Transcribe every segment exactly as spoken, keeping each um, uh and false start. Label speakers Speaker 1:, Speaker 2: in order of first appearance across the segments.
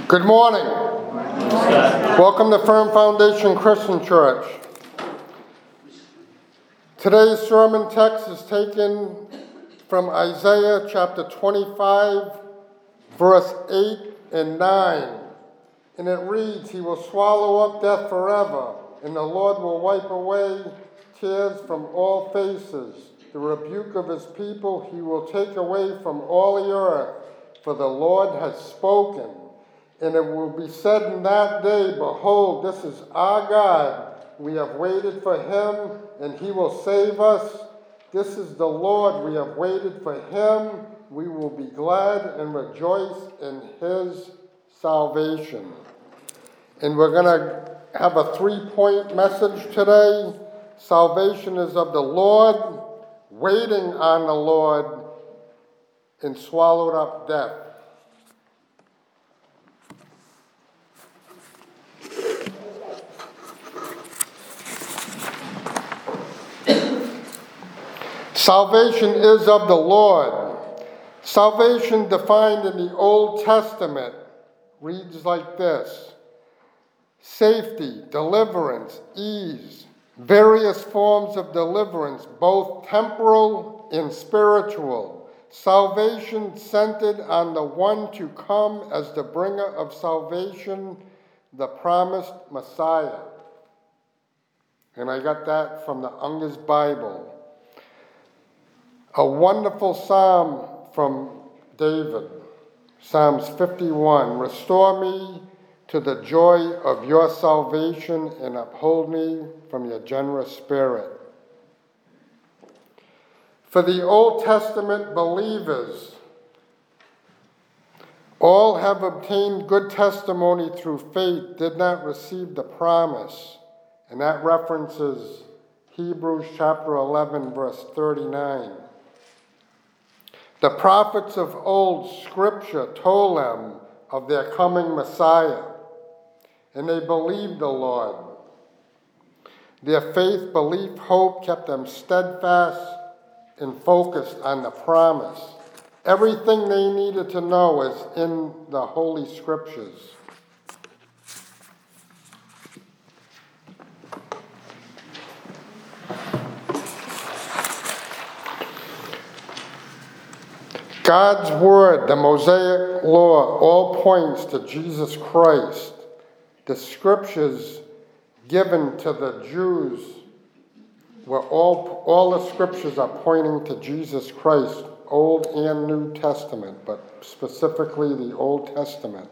Speaker 1: Good morning. Welcome to Firm Foundation Christian Church. Today's sermon text is taken from Isaiah chapter twenty-five, verse eight and nine. And it reads, "He will swallow up death forever, and the Lord will wipe away tears from all faces. The rebuke of his people he will take away from all the earth, for the Lord has spoken. And it will be said in that day, Behold, this is our God. We have waited for him, and he will save us. This is the Lord. We have waited for him. We will be glad and rejoice in his salvation." And we're going to have a three-point message today. Salvation is of the Lord, waiting on the Lord, and swallowed up death. Salvation is of the Lord. Salvation defined in the Old Testament reads like this: safety, deliverance, ease, various forms of deliverance, both temporal and spiritual. Salvation centered on the one to come as the bringer of salvation, the promised Messiah. And I got that from the Unger's Bible. A wonderful psalm from David, Psalms fifty-one. "Restore me to the joy of your salvation and uphold me from your generous spirit." For the Old Testament believers, all have obtained good testimony through faith, did not receive the promise. And that references Hebrews chapter eleven, verse thirty-nine. The prophets of old Scripture told them of their coming Messiah, and they believed the Lord. Their faith, belief, hope kept them steadfast and focused on the promise. Everything they needed to know is in the Holy Scriptures. God's word, the Mosaic law, all points to Jesus Christ. The scriptures given to the Jews were all, all the scriptures are pointing to Jesus Christ, Old and New Testament, but specifically the Old Testament.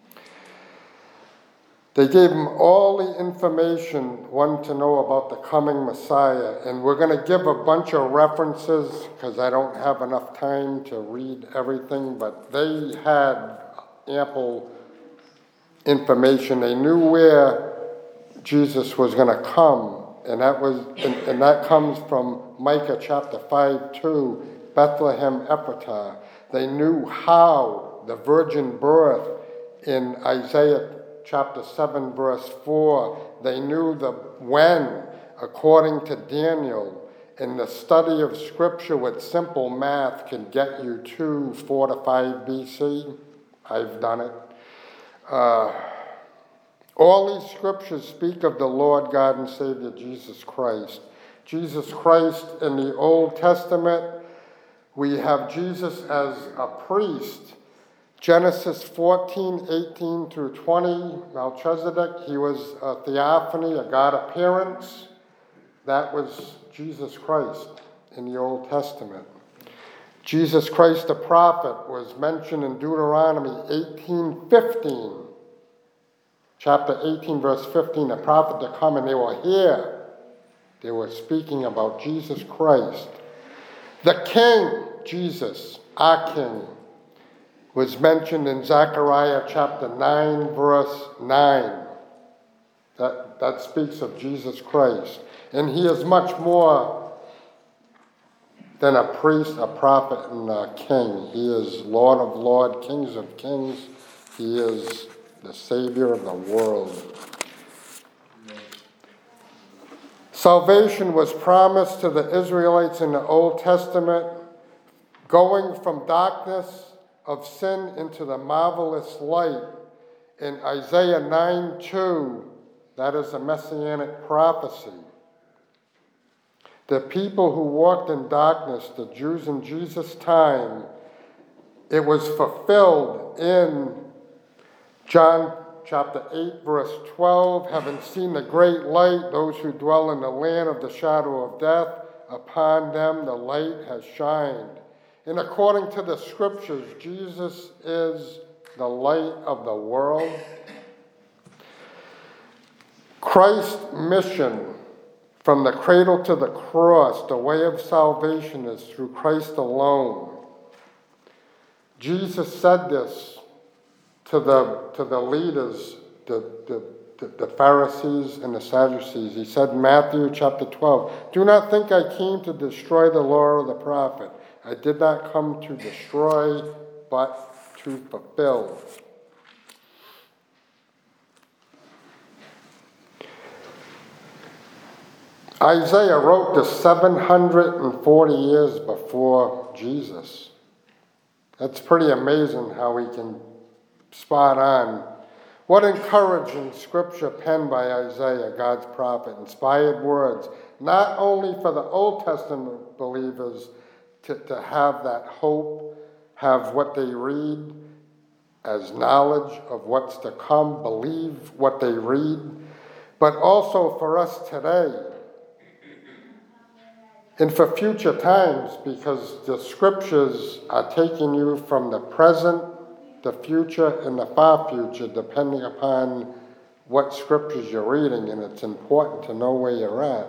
Speaker 1: They gave them all the information one to know about the coming Messiah. And we're going to give a bunch of references because I don't have enough time to read everything, but they had ample information. They knew where Jesus was going to come. And that was, and, and that comes from Micah chapter five, two, Bethlehem Ephratah. They knew how the virgin birth in Isaiah chapter seven, verse four. They knew the when, according to Daniel. And the study of Scripture with simple math can get you to four to five B C. I've done it. Uh, all these Scriptures speak of the Lord God and Savior Jesus Christ. Jesus Christ in the Old Testament, we have Jesus as a priest. Genesis fourteen, eighteen through twenty, Melchizedek, he was a theophany, a God appearance. That was Jesus Christ in the Old Testament. Jesus Christ the prophet was mentioned in Deuteronomy eighteen, fifteen. Chapter eighteen, verse fifteen, the prophet to come, and they were here. They were speaking about Jesus Christ. The King, Jesus, our King, was mentioned in Zechariah chapter nine, verse nine. That, that speaks of Jesus Christ. And he is much more than a priest, a prophet, and a king. He is Lord of lords, Kings of kings. He is the Savior of the world. Salvation was promised to the Israelites in the Old Testament, going from darkness of sin into the marvelous light In Isaiah nine two, that is a messianic prophecy. The people who walked in darkness, the Jews in Jesus' time, it was fulfilled in John chapter eight, verse twelve, having seen the great light, those who dwell in the land of the shadow of death, upon them the light has shined. And according to the scriptures, Jesus is the light of the world. Christ's mission from the cradle to the cross, the way of salvation is through Christ alone. Jesus said this to the to the leaders, the, the, the Pharisees and the Sadducees. He said in Matthew chapter twelve, "Do not think I came to destroy the law or the prophet. I did not come to destroy, but to fulfill." Isaiah wrote this seven hundred forty years before Jesus. That's pretty amazing how he can spot on. What encouraging scripture penned by Isaiah, God's prophet, inspired words, not only for the Old Testament believers to, to have that hope, have what they read as knowledge of what's to come, believe what they read, but also for us today. And for future times, because the scriptures are taking you from the present, the future, and the far future, depending upon what scriptures you're reading, and it's important to know where you're at.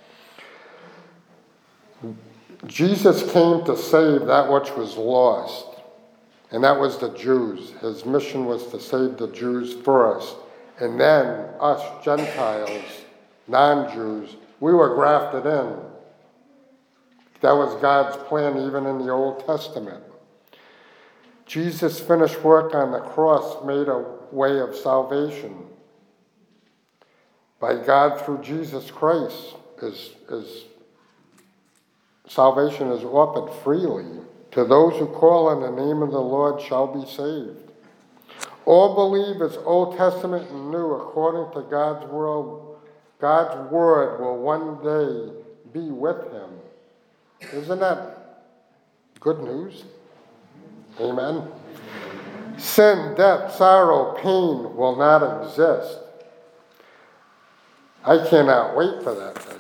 Speaker 1: Jesus came to save that which was lost, and that was the Jews. His mission was to save the Jews first, and then us Gentiles, non-Jews, we were grafted in. That was God's plan even in the Old Testament. Jesus' finished work on the cross made a way of salvation. By God through Jesus Christ, is, is salvation is offered freely. To those who call on the name of the Lord shall be saved. All believers, Old Testament and New, according to God's word, God's word will one day be with him. Isn't that good news? Amen. Sin, death, sorrow, pain will not exist. I cannot wait for that day.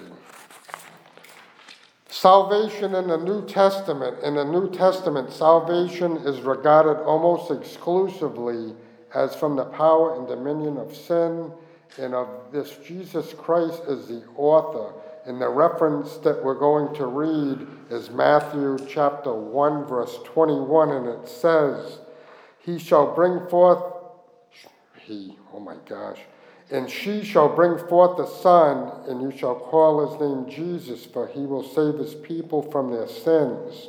Speaker 1: Salvation in the New Testament. In the New Testament, salvation is regarded almost exclusively as from the power and dominion of sin, and of this Jesus Christ is the author. And the reference that we're going to read is Matthew chapter one, verse twenty-one, and it says, He shall bring forth, he, oh my gosh, and she shall bring forth a son, and you shall call his name Jesus, for he will save his people from their sins.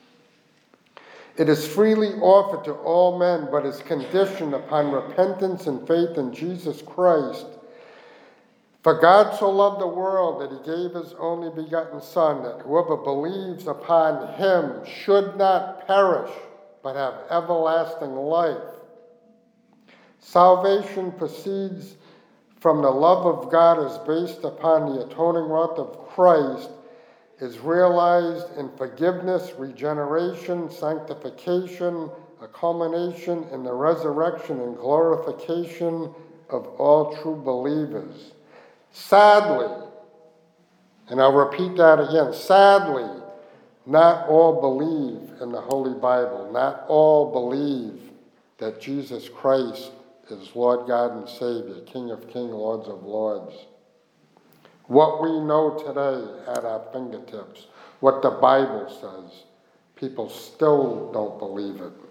Speaker 1: It is freely offered to all men, but is conditioned upon repentance and faith in Jesus Christ. For God so loved the world that he gave his only begotten Son, that whoever believes upon him should not perish, but have everlasting life. Salvation proceeds from the love of God, is based upon the atoning work of Christ, is realized in forgiveness, regeneration, sanctification, a culmination in the resurrection and glorification of all true believers. Sadly, and I'll repeat that again, sadly, not all believe in the Holy Bible. Not all believe that Jesus Christ is Lord God and Savior, King of Kings, Lords of Lords. What we know today at our fingertips, what the Bible says, people still don't believe it.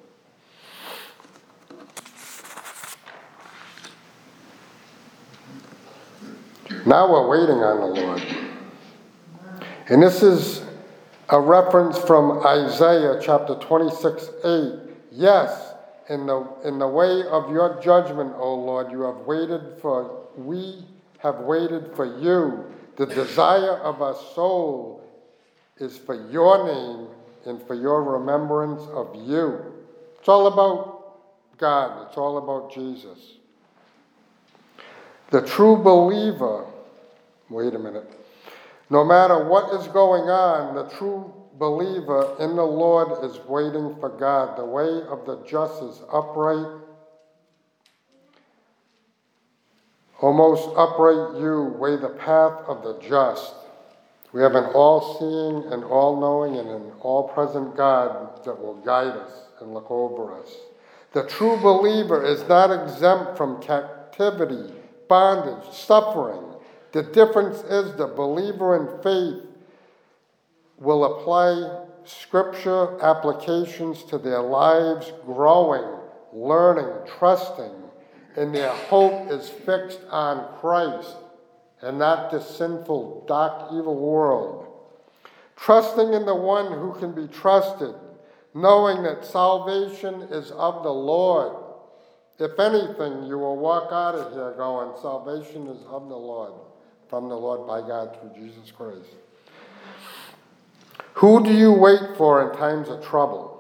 Speaker 1: Now we're waiting on the Lord. And this is a reference from Isaiah chapter twenty-six, eight. Yes, in the in the way of your judgment, O Lord, you have waited for, we have waited for you. The desire of our soul is for your name and for your remembrance of you. It's all about God. It's all about Jesus. The true believer, wait a minute, no matter what is going on, the true believer in the Lord is waiting for God. The way of the just is upright. O most upright you, weigh the path of the just. We have an all-seeing and all-knowing and an all-present God that will guide us and look over us. The true believer is not exempt from captivity, bondage, suffering. The difference is the believer in faith will apply scripture applications to their lives, growing, learning, trusting, and their hope is fixed on Christ and not this sinful, dark, evil world. Trusting in the one who can be trusted, knowing that salvation is of the Lord. If anything, you will walk out of here going, salvation is of the Lord, from the Lord by God through Jesus Christ. Who do you wait for in times of trouble?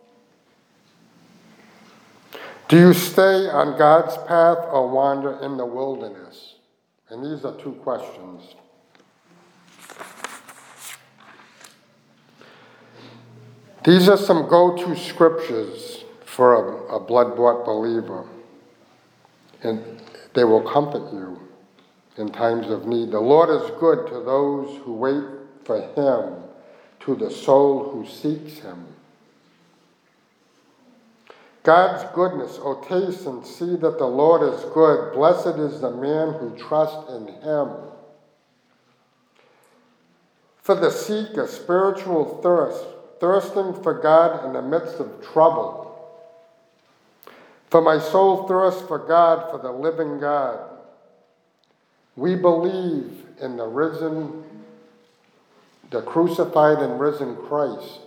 Speaker 1: Do you stay on God's path or wander in the wilderness? And these are two questions. These are some go-to scriptures for a, a blood-bought believer. And they will comfort you in times of need. The Lord is good to those who wait for him, to the soul who seeks him. God's goodness, oh taste and see that the Lord is good. Blessed is the man who trusts in him. For the seeker, spiritual thirst, thirsting for God in the midst of trouble. For my soul thirsts for God, for the living God. We believe in the risen, the crucified and risen Christ.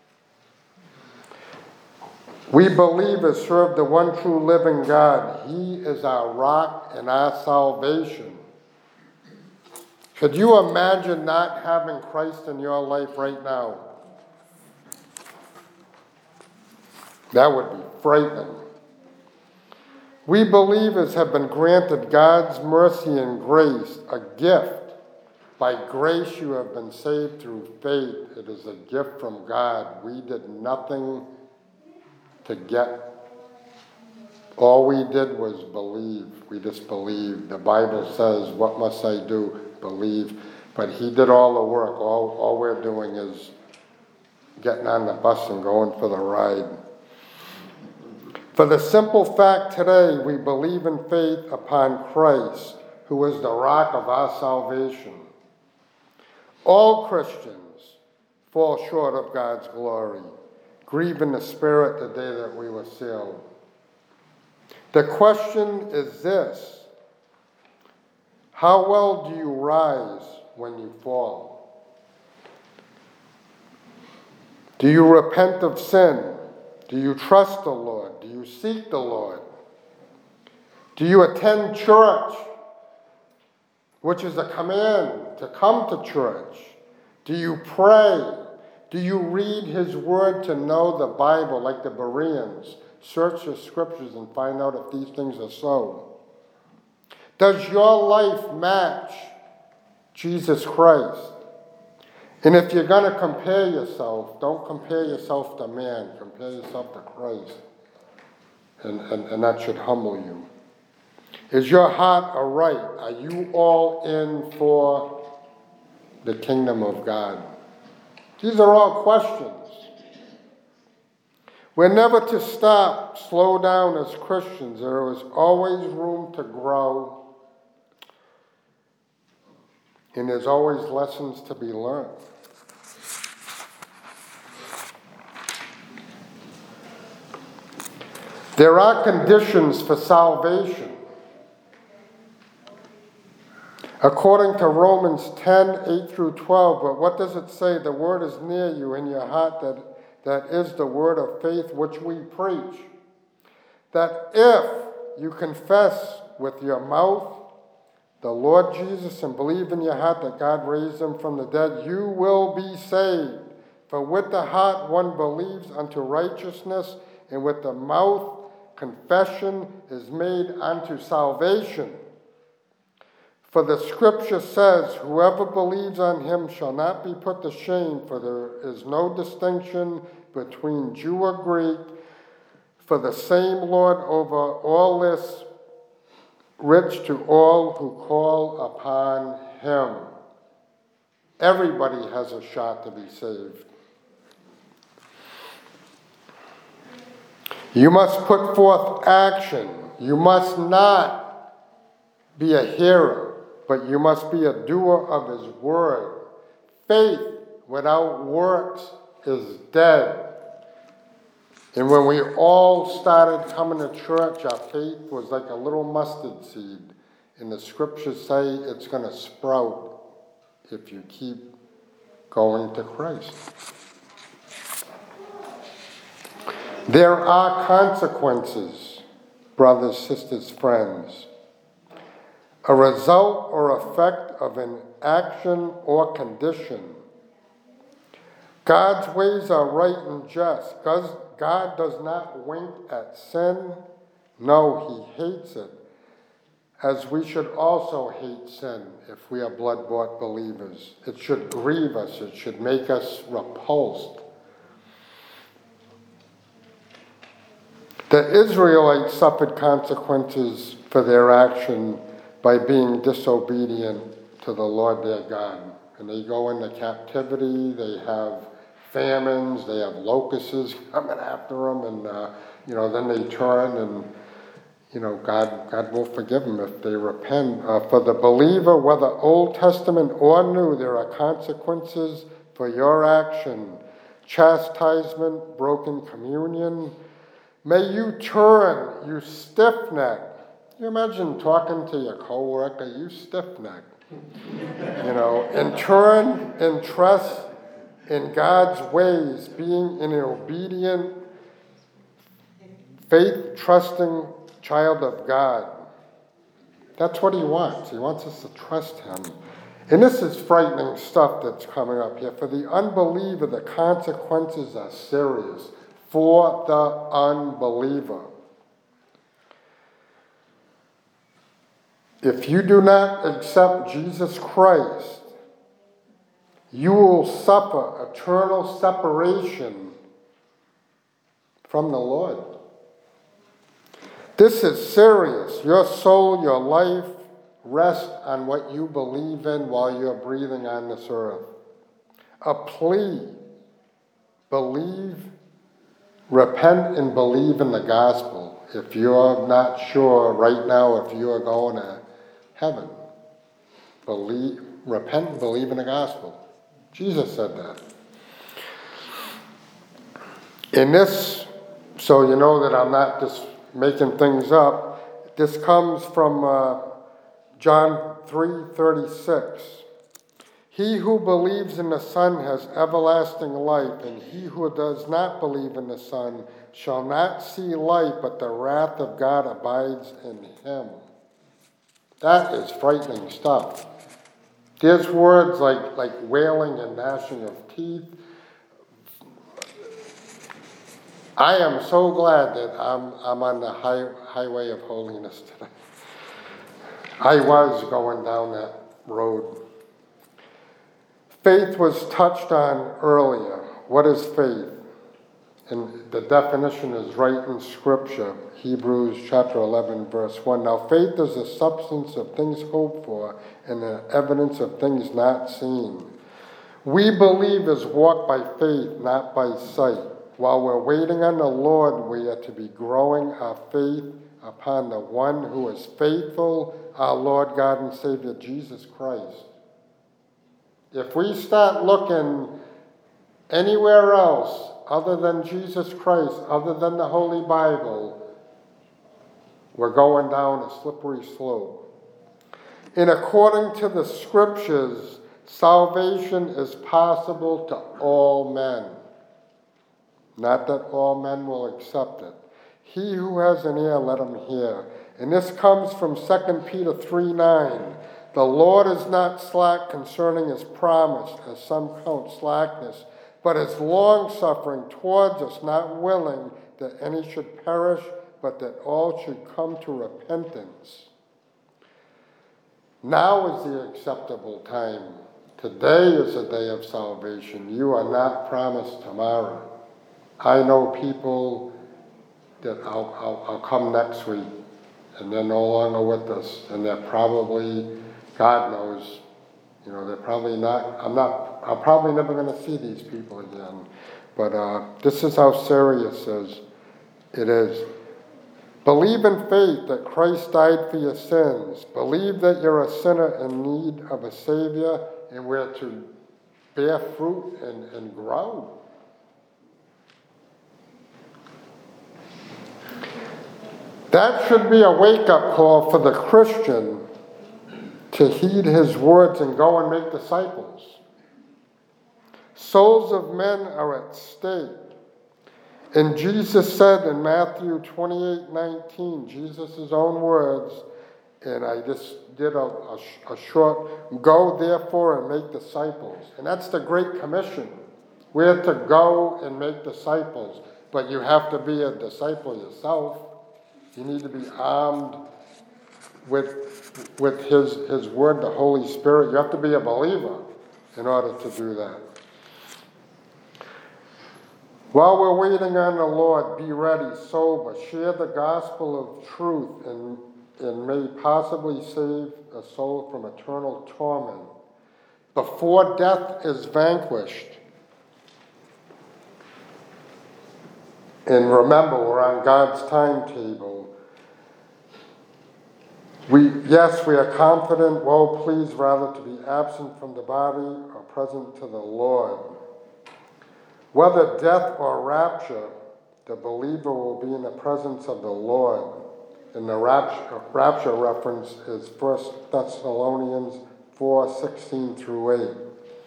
Speaker 1: We believe and serve the one true living God. He is our rock and our salvation. Could you imagine not having Christ in your life right now? That would be frightening. We believers have been granted God's mercy and grace, a gift. By grace you have been saved through faith. It is a gift from God. We did nothing to get. All we did was believe. We just believed. The Bible says, what must I do? Believe. But he did all the work. All, all we're doing is getting on the bus and going for the ride. For the simple fact today, we believe in faith upon Christ, who is the rock of our salvation. All Christians fall short of God's glory, grieve in the spirit the day that we were sealed. The question is this: how well do you rise when you fall? Do you repent of sin? Do you trust the Lord? Do you seek the Lord? Do you attend church, which is a command to come to church? Do you pray? Do you read his word to know the Bible like the Bereans? Search the scriptures and find out if these things are so. Does your life match Jesus Christ? And if you're going to compare yourself, don't compare yourself to man. Compare yourself to Christ. And, and, and that should humble you. Is your heart aright? Are you all in for the kingdom of God? These are all questions. We're never to stop, slow down as Christians. There is always room to grow. And there's always lessons to be learned. There are conditions for salvation. According to Romans ten, eight through twelve, but what does it say? The word is near you in your heart, that, that is the word of faith which we preach. That if you confess with your mouth the Lord Jesus and believe in your heart that God raised him from the dead, you will be saved. For with the heart one believes unto righteousness, and with the mouth confession is made unto salvation. For the scripture says, whoever believes on him shall not be put to shame, for there is no distinction between Jew or Greek, for the same Lord over all is rich to all who call upon him. Everybody has a shot to be saved. You must put forth action. You must not be a hearer, but you must be a doer of his word. Faith without works is dead. And when we all started coming to church, our faith was like a little mustard seed. And the scriptures say it's going to sprout if you keep going to Christ. There are consequences, brothers, sisters, friends. A result or effect of an action or condition. God's ways are right and just. God does not wink at sin. No, he hates it. As we should also hate sin if we are blood-bought believers. It should grieve us. It should make us repulsed. The Israelites suffered consequences for their action by being disobedient to the Lord their God. And they go into captivity, they have famines, they have locusts coming after them, and, uh, you know, then they turn and, you know, God, God will forgive them if they repent. Uh, for the believer, whether Old Testament or New, there are consequences for your action. Chastisement, broken communion. May you turn, you stiff-neck. You imagine talking to your coworker, you stiff-neck. You know, and turn and trust in God's ways, being an obedient, faith-trusting child of God. That's what he wants. He wants us to trust him. And this is frightening stuff that's coming up here. For the unbeliever, the consequences are serious. For the unbeliever. If you do not accept Jesus Christ, you will suffer eternal separation from the Lord. This is serious. Your soul, your life rest on what you believe in while you're breathing on this earth. A plea. Believe, repent and believe in the gospel. If you're not sure right now if you are going to heaven, believe, repent and believe in the gospel. Jesus said that. In this, so you know that I'm not just making things up, this comes from uh, John three thirty-six. He who believes in the Son has everlasting life, and he who does not believe in the Son shall not see life, but the wrath of God abides in him. That is frightening stuff. There's words like, like wailing and gnashing of teeth. I am so glad that I'm, I'm on the high, highway of holiness today. I was going down that road. Faith was touched on earlier. What is faith? And the definition is right in Scripture, Hebrews chapter eleven, verse one. Now faith is the substance of things hoped for and the evidence of things not seen. We believers walk by faith, not by sight. While we're waiting on the Lord, we are to be growing our faith upon the one who is faithful, our Lord God and Savior, Jesus Christ. If we start looking anywhere else other than Jesus Christ, other than the Holy Bible, we're going down a slippery slope. And according to the Scriptures, salvation is possible to all men. Not that all men will accept it. He who has an ear, let him hear. And this comes from Second Peter three nine. The Lord is not slack concerning his promise, as some count slackness, but is long-suffering towards us, not willing that any should perish, but that all should come to repentance. Now is the acceptable time. Today is a day of salvation. You are not promised tomorrow. I know people that I'll, I'll, I'll come next week, and they're no longer with us, and they're probably, God knows, you know, they're probably not, I'm not, I'm probably never going to see these people again. But uh, this is how serious is, it is. Believe in faith that Christ died for your sins. Believe that you're a sinner in need of a Savior, and we're to bear fruit and, and grow. That should be a wake-up call for the Christian to heed his words and go and make disciples. Souls of men are at stake. And Jesus said in Matthew twenty-eight nineteen, Jesus' own words, and I just did a, a, a short, go therefore and make disciples. And that's the Great Commission. We're to go and make disciples, but you have to be a disciple yourself. You need to be armed with, with his, his word, the Holy Spirit. You have to be a believer in order to do that. While we're waiting on the Lord, be ready, sober, share the gospel of truth, and, and may possibly save a soul from eternal torment. Before death is vanquished. And remember, we're on God's timetable. We, yes, we are confident, well pleased rather to be absent from the body or present to the Lord. Whether death or rapture, the believer will be in the presence of the Lord. And the rapture, rapture reference is First Thessalonians four sixteen through eight.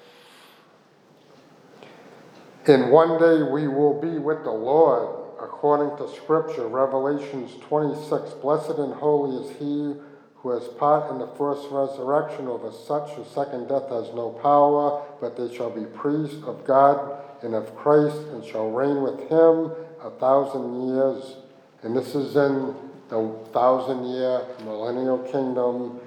Speaker 1: And one day we will be with the Lord, according to Scripture, Revelations twenty-six. Blessed and holy is he who has part in the first resurrection. Over such the second death has no power, but they shall be priests of God and of Christ, and shall reign with him a thousand years. And this is in the thousand-year millennial kingdom.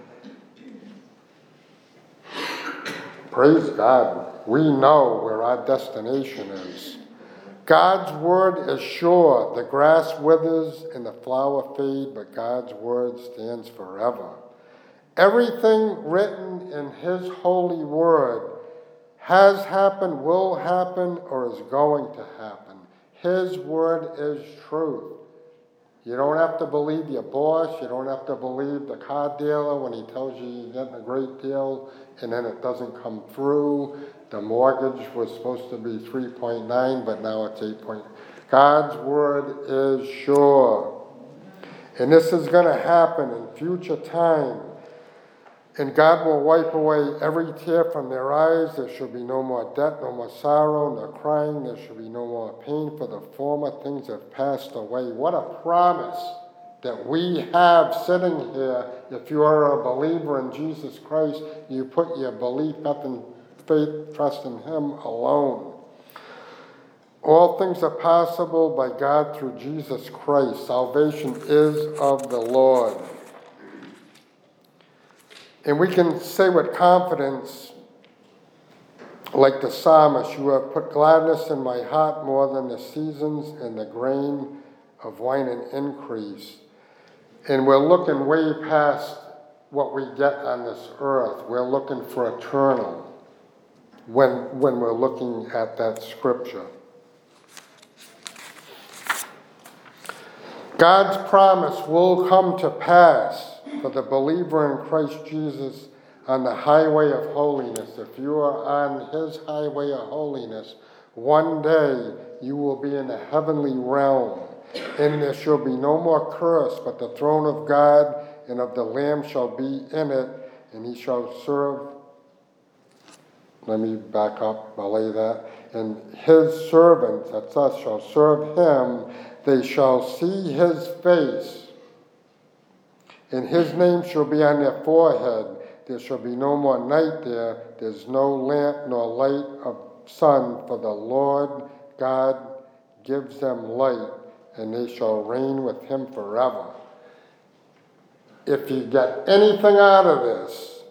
Speaker 1: Praise God. We know where our destination is. God's word is sure. The grass withers and the flower fade, but God's word stands forever. Everything written in his holy word has happened, will happen, or is going to happen. His word is truth. You don't have to believe your boss. You don't have to believe the car dealer when he tells you you're getting a great deal and then it doesn't come through. The mortgage was supposed to be three point nine, but now it's eight point nine. God's word is sure. And this is going to happen in future time. And God will wipe away every tear from their eyes. There shall be no more debt, no more sorrow, no crying. There shall be no more pain, for the former things have passed away. What a promise that we have sitting here. If you are a believer in Jesus Christ, you put your belief up in faith, trust in him alone. All things are possible by God through Jesus Christ. Salvation is of the Lord. And we can say with confidence, like the psalmist, you have put gladness in my heart more than the seasons and the grain of wine and increase. And we're looking way past what we get on this earth. We're looking for eternal when, when we're looking at that scripture. God's promise will come to pass for the believer in Christ Jesus on the highway of holiness. If you are on his highway of holiness, one day you will be in the heavenly realm, and there shall be no more curse, but the throne of God and of the Lamb shall be in it, and he shall serve. Let me back up, belay that. And his servants, that's us, shall serve him. They shall see his face, and his name shall be on their forehead. There shall be no more night there. There's no lamp nor light of sun, for the Lord God gives them light, and they shall reign with him forever. If you get anything out of this,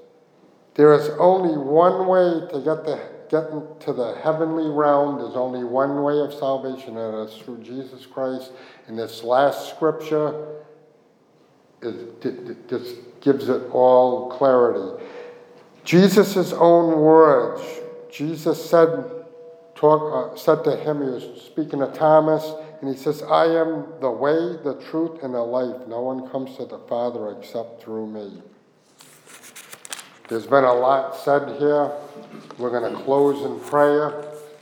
Speaker 1: There is only one way to get the get into the heavenly realm. There's only one way of salvation, and it's through Jesus Christ. And this last scripture is, just gives it all clarity. Jesus' own words. Jesus said, talk, uh, said to him, he was speaking to Thomas, and he says, I am the way, the truth, and the life. No one comes to the Father except through me. There's been a lot said here. We're going to close in prayer.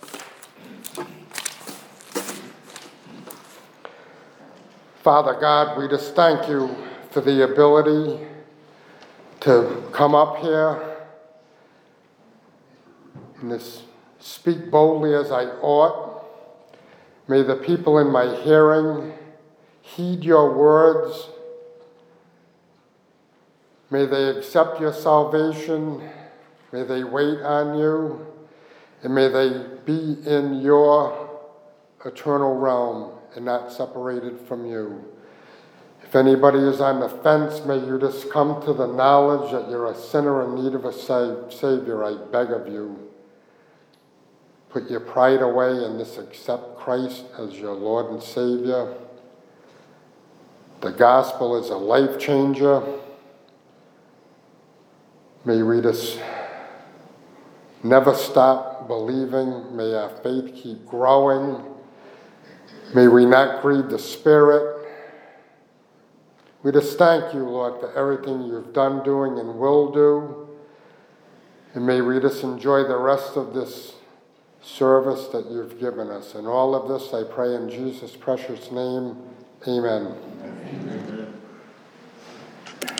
Speaker 1: Father God, we just thank you for the ability to come up here and to speak boldly as I ought. May the people in my hearing heed your words. May they accept your salvation. May they wait on you. And may they be in your eternal realm and not separated from you. If anybody is on the fence, may you just come to the knowledge that you're a sinner in need of a Savior. I beg of you. Put your pride away and just accept Christ as your Lord and Savior. The gospel is a life changer. May we just never stop believing. May our faith keep growing. May we not grieve the Spirit. We just thank you, Lord, for everything you've done, doing, and will do. And may we just enjoy the rest of this service that you've given us. And all of this I pray in Jesus' precious name. Amen. Amen.